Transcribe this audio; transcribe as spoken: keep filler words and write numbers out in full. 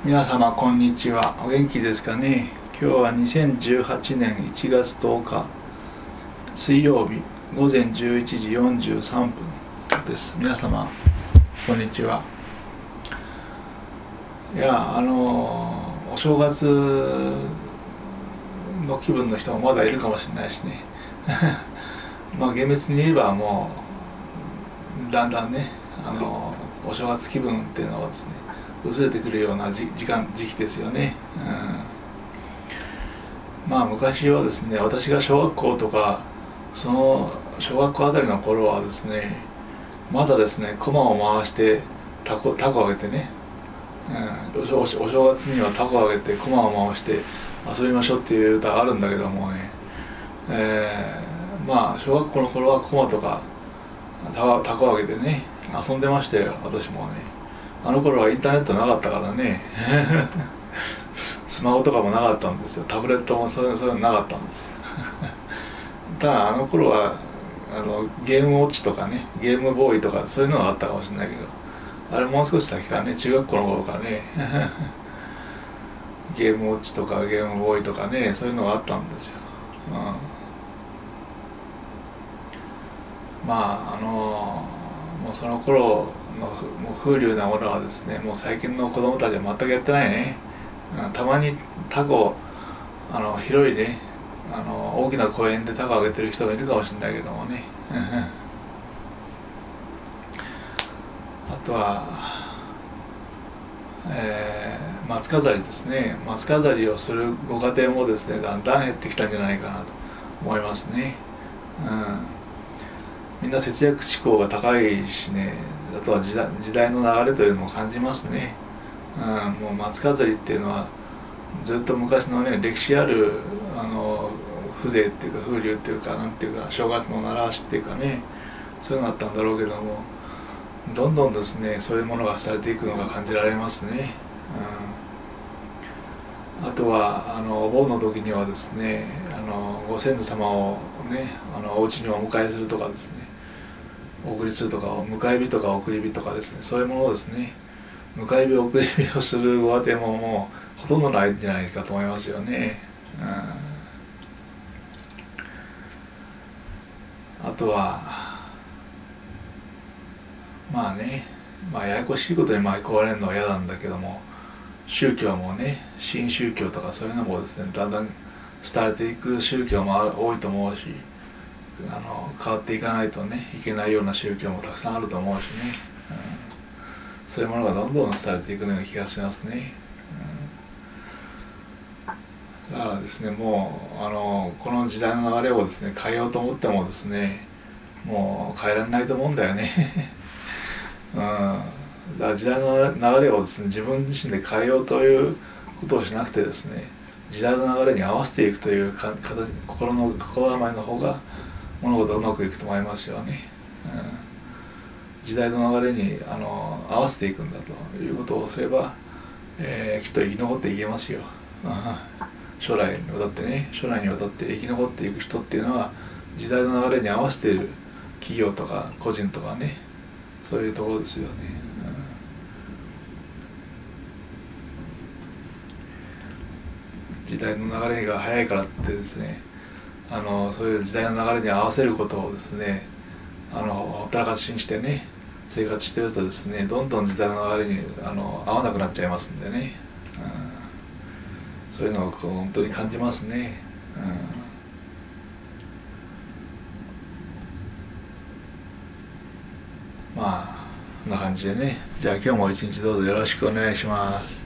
皆様こんにちは。お元気ですかね。今日はにせんじゅうはちねんいちがつとおか水曜日ごぜんじゅういちじよんじゅうさんぷんです。皆様こんにちは。いやあのお正月の気分の人もまだいるかもしれないしねまあ厳密に言えばもうだんだんねあのお正月気分っていうのはですね薄れてくるような時間時期ですよね、うん、まあ昔はですね、私が小学校とかその小学校あたりの頃はですね、まだですね駒を回してタコタコをあげてね、うん、お, お正月にはタコをあげて駒を回して遊びましょうっていう歌があるんだけどもね、えー、まあ小学校の頃は駒とかタコをあげてね遊んでましたよ。私もねあの頃はインターネットなかったからねスマホとかもなかったんですよ。タブレットもそういうそういうのなかったんですよただあの頃はあのゲームウォッチとかねゲームボーイとかそういうのがあったかもしれないけど、あれもう少し先からね中学校の頃からねゲームウォッチとかゲームボーイとかねそういうのがあったんですよ、うん、まああのもうその頃のもう風流なものはですねもう最近の子供たちは全くやってないね。たまにタコあの広いねあの大きな公園でタコをあげてる人がいるかもしれないけどもねあとは、えー、松飾りですね。松飾りをするご家庭もですねだんだん減ってきたんじゃないかなと思いますね、うん、みんな節約志向が高いしね、あとは時代、時代の流れというのも感じますね、うん、もう松飾りっていうのはずっと昔のね歴史あるあの風情っていうか風流っていうかなんていうか正月の習わしっていうかねそういうのがあったんだろうけども、どんどんですねそういうものがされていくのが感じられますね、うん、あとはあのお盆の時にはですねあのご先祖様をねあのお家にお迎えするとかですねお送りするとか迎え火とか送り火とかですねそういうものをですね迎え火送り火をするご家庭ももうほとんどないんじゃないかと思いますよね、うん、あとはまあねまあややこしいことに巻き込まれるのは嫌なんだけども、宗教もね新宗教とかそういうのもですねだんだん廃れていく宗教も多いと思うし、あの変わっていかないとねいけないような宗教もたくさんあると思うしね、うん、そういうものがどんどん廃れていくような気がしますね、うん、だからですねもうあのこの時代の流れをですね変えようと思ってもですねもう変えられないと思うんだよねうん、だから時代の流れをですね自分自身で変えようということをしなくてですね時代の流れに合わせていくというか心の心構えの方が物事がうまくいくと思いますよね、うん、時代の流れにあの合わせていくんだということをすれば、えー、きっと生き残っていけますよ、うん、将来にわたってね将来にわたって生き残っていく人っていうのは時代の流れに合わせている企業とか個人とかねそういうところですよね、うん、時代の流れが早いからってですねあのそういう時代の流れに合わせることをですねあのほったらかしにしてね生活してるとですねどんどん時代の流れにあの合わなくなっちゃいますんでね、うん、そういうのを本当に感じますね、うん、まあこんな感じでねじゃあ今日も一日どうぞよろしくお願いします。